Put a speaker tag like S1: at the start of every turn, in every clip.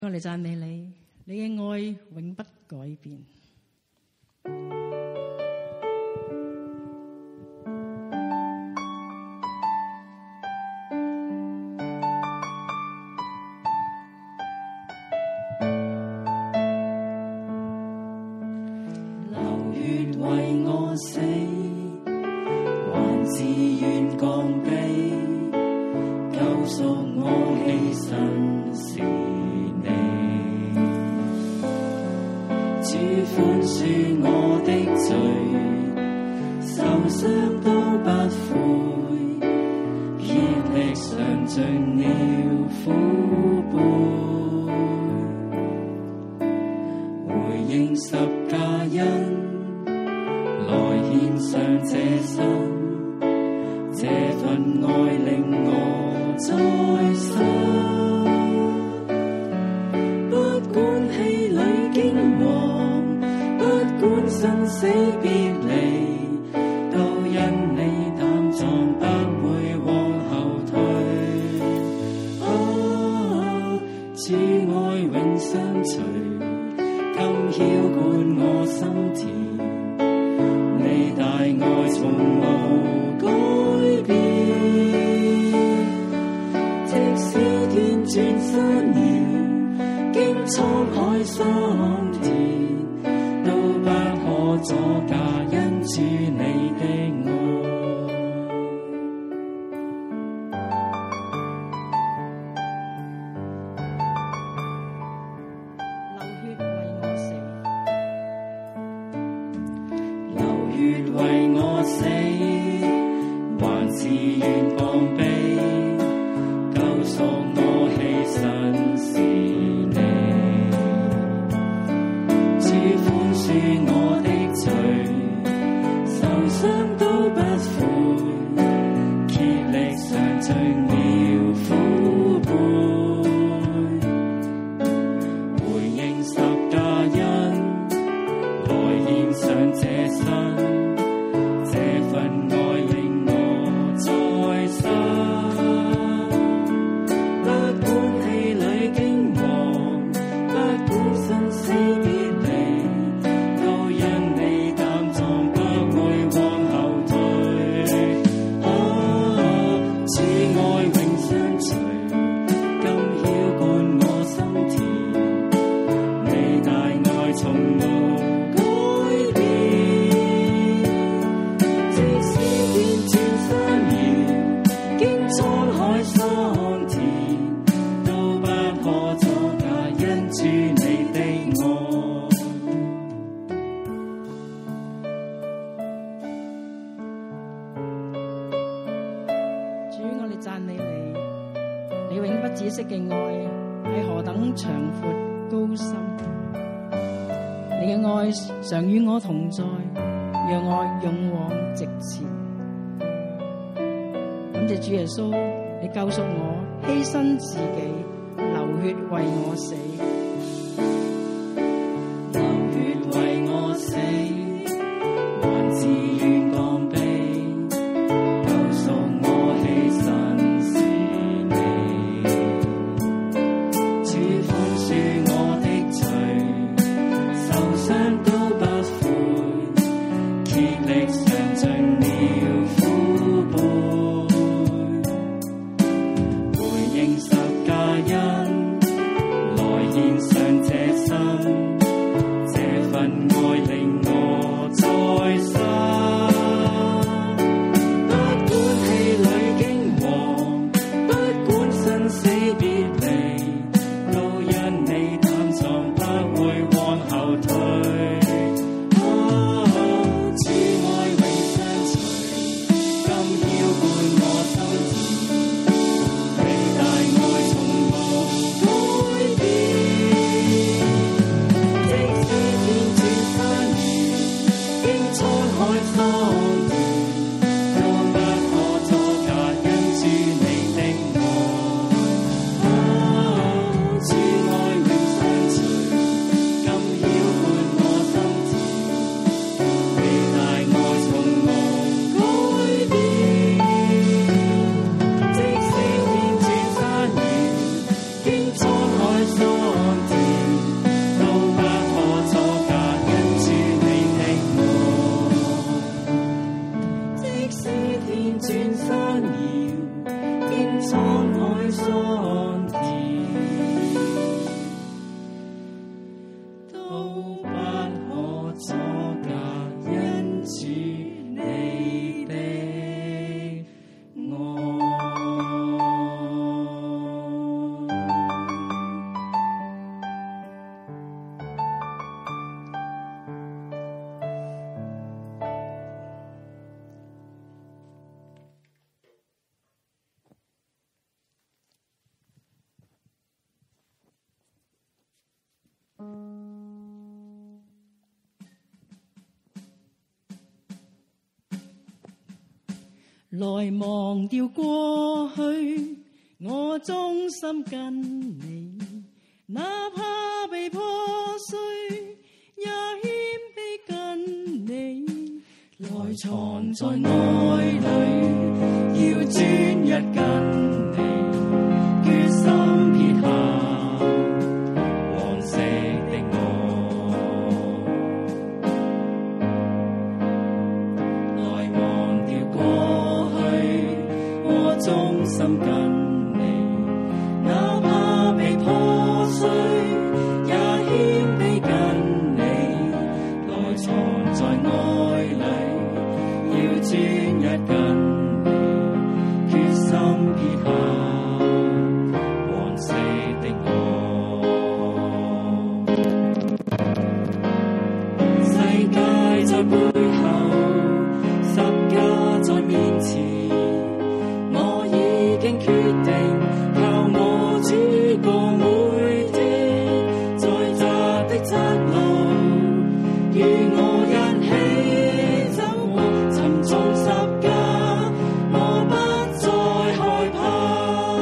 S1: 我嚟讚美你，你嘅愛永不改變。
S2: 流血為我死，還自願降卑，救贖我犧牲是你。主寬恕我的罪，受傷都不悔，竭力嘗盡了苦杯，回應十架恩，來獻上這生，這份愛令我再生。不管氣裏驚惶，不管生死別離，都因你膽壯，不會往後退。主愛永相隨，今澆灌我心田。你大愛從無改變，即使天轉山搖，經滄海桑田，都不可阻隔因主你的愛。
S1: 流血為我死，
S2: 還自願降卑，救贖我犧牲是你。主寬恕我的罪，受傷都不悔，竭力嘗盡了苦杯，回應十架恩，來獻上這生。這份愛令我再生，不管氣裏驚惶，不管生死別離，都因你膽壯，不會往後退。主愛永相隨，今澆灌我心田，你大愛從無改變。滄海桑田，都不可阻隔因主你的愛。
S1: 主，我哋讚美你，你永不止息嘅愛係何等長闊高深，你嘅愛常與我同在，讓我勇往直前。感謝主耶穌，你救贖我，犧牲自己，流血為我死。
S2: 流血為我死，還自願降卑，救贖我犧牲是你。主寬恕我的罪，受傷都不悔，竭力嘗盡了苦杯，回應十架恩，來獻
S1: 來忘掉過去，我忠心跟你，哪怕被破碎，也謙卑跟你。來藏在愛裏，要專一跟你，決心撇下往昔的我，來忘掉過去，我忠心跟你，哪怕被破碎，也謙卑跟你，來藏在愛裏，要專一跟你，決心撇下往昔的我。世界在背後，十架在面前，我已經決定靠我主過每天，在窄的窄路，與我一起走過沉重十架，我不再害怕。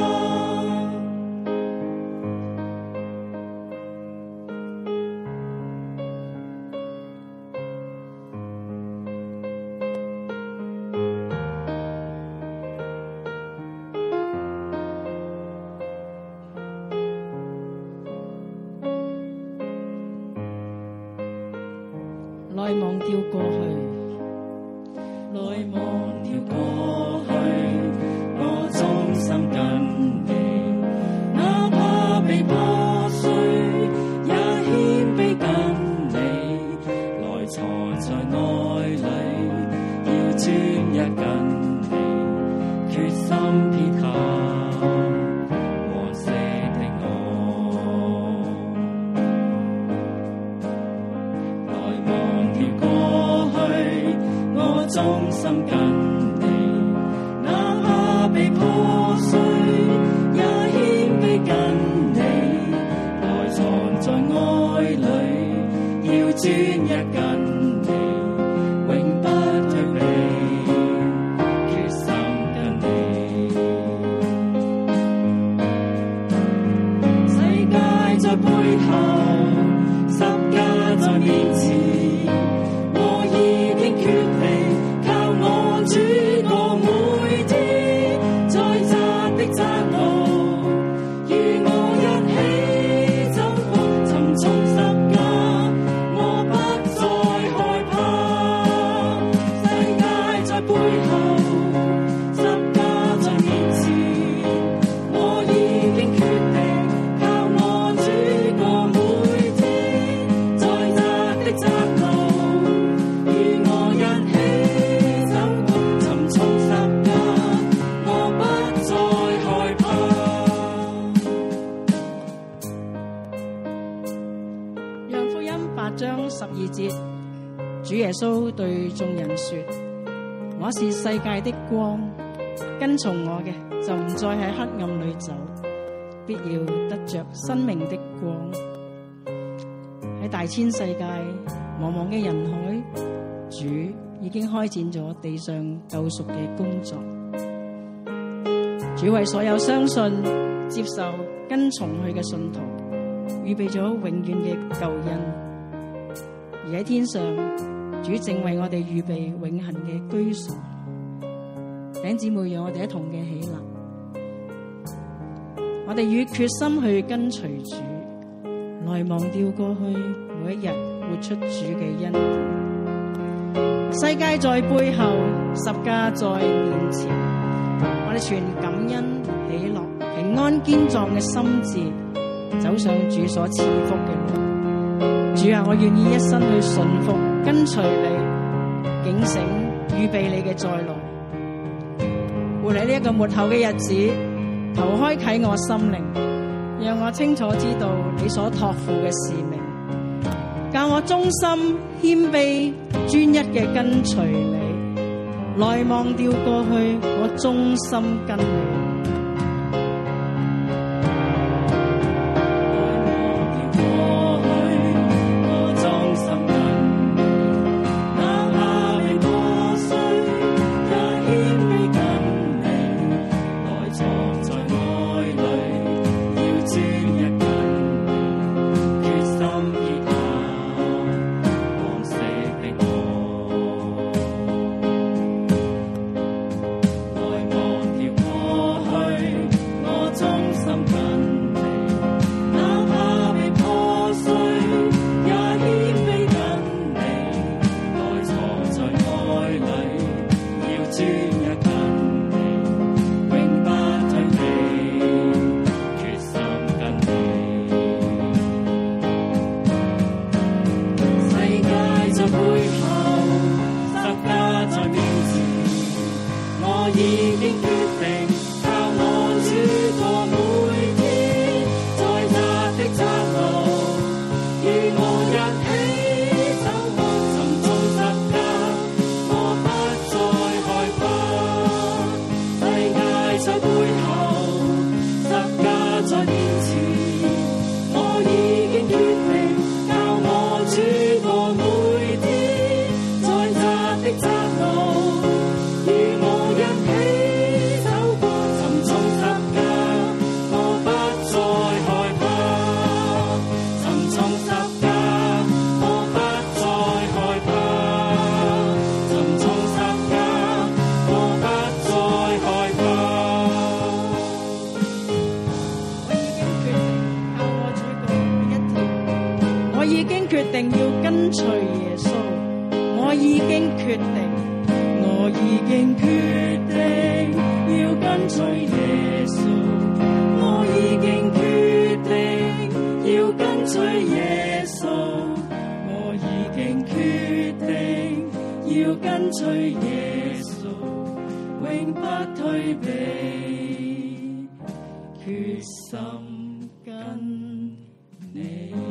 S1: 來忘掉過去，來忘掉過去，我忠心跟你，哪怕被破碎，也謙卑跟你，來藏在愛裏，要專一跟你，決心撇下往昔的我。來忘掉過去，我忠心跟你，哪怕被破碎，也謙卑跟你，來藏在愛裏，要專一跟你，永不退避，決心跟你。世界在背後，十架在面前，我已經決定靠我主過每天，在窄的窄路，與我一起走過沉重十架，我不再害怕。世界在背後，十架在面前，我已經決定靠我主過每天，在窄的窄路，與我一起走過沉重十架，我不再害怕。約福音8章12節，主耶穌對眾人說：我是世界的光，跟從我嘅就唔再喺黑暗裏走，必要得着生命的光。喺大千世界茫茫嘅人海，主已經開展咗地上救贖嘅工作。主為所有相信、接受、跟從佢嘅信徒，預備咗永遠嘅救恩。而喺天上，主正為我哋預備永恆嘅居所。弟兄姊妹，讓我哋一同嘅起立，我哋與決心去跟隨主，來忘掉過去，每一日活出主嘅恩典。世界在背後，十架在面前，我哋全感恩、喜樂、平安、堅壯嘅心志，走上主所賜福嘅路。主啊，我願意一生去順服、跟隨你，警醒、預備你嘅再來。活喺呢一個末後嘅日子，求開啟我心靈，讓我清楚知道你所託付嘅使命，教我忠心、謙卑、專一嘅跟隨你，來忘掉過去，我忠心跟你。
S2: 哪怕被破碎，也謙卑
S1: 決定要跟隨耶穌，我已經決定，我已經決定要跟隨耶穌，我已經決定要跟隨耶穌，我已經決定要跟隨耶穌，永不退避，決心跟你。